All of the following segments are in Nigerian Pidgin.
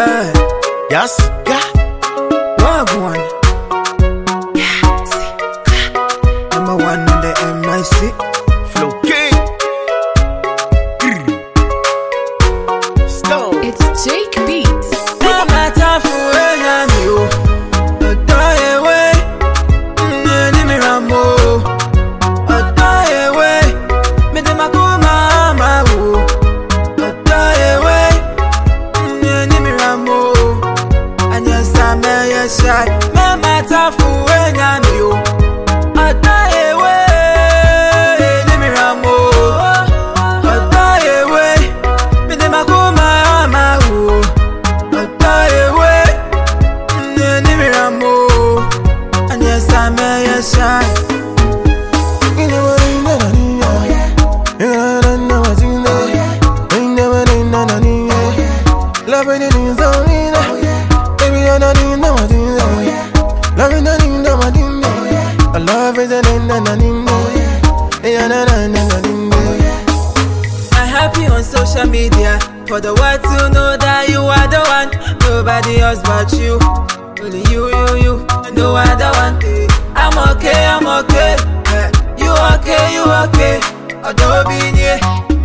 Yes, yeah. Wagwan. Number one in the MIC. Flow King. Stone. It's Jake Beats. No matter for when I'm you. A die away. Name Rambo. A die away. Me de makuma mawu. A die away. Name Rambo. And yes, I'm a shot. No matter for when I'm you. A die away. Name Rambo. A die away. Me de makuma mawu. A die away. Name Rambo. And yes, I'm a shot. You know what I mean? You know what you know. You never know. Loving it is only now. Baby, I don't know what you know. Loving it is what you know. I love it and I'm happy on social media for the world to know that you are the one. Nobody else but you. Only you, no other one. I'm okay. You okay. Adobe, yeah.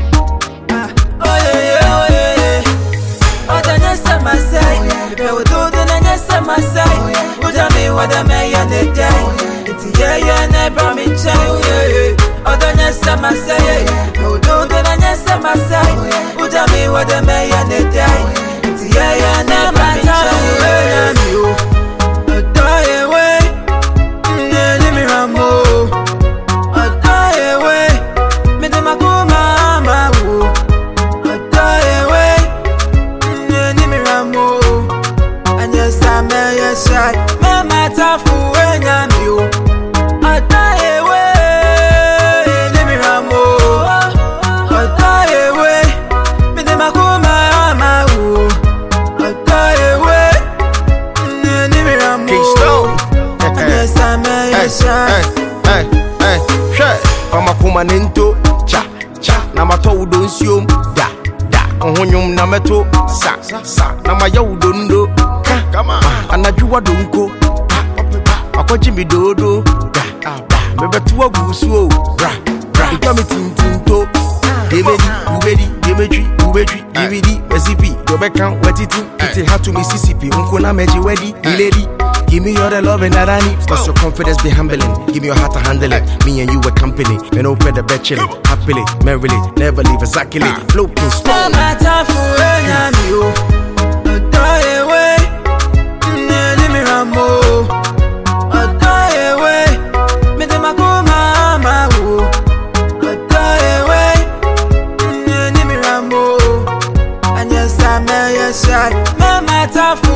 Oh yeah. Oh, then yes, I must say. If I would do, then yes, I must say. Would I mean what I may on the day? It's yeah, never me change. Oh, then yes, I must say. If I would do, then yes, I must say. Would I mean what I may on the day? It's yeah, never me change. A die away. Name Rambo. A die away. Me de makuma mawu. A die away. Name Rambo. And yes, I'm a shot. Me matter for when I'm you. A die away. Name Rambo. A die away. Me de makuma mawu. A die away. Name Rambo. King Stone. And yes, I'm a shot. Share. Mama kuma nento. Cha. Na mato udonsium. Da. Ohonyum na meto. Sa. Na maya udondo. Come on. Anajuwa donko. Akwaji mi dodo. Da. Mebetuwa gusuo. Bra. Ikami tintinto. Demedi, DVD, recipe, Dobekan, wetiti, ite hatu Mississippi, unkuna meji wedi, lady. Give me all the loving that I need. Plus your confidence be humbling. Give me your heart to handle it. Me and you were company. And open the bed chilling. Happily, merrily, never leave exactly. Flow King No Stone. matter for when I'm you. A die away. Name Rambo. A die away. Me de makuma mawu. A die away. Name Rambo. And yes, I'm a shot. No matter for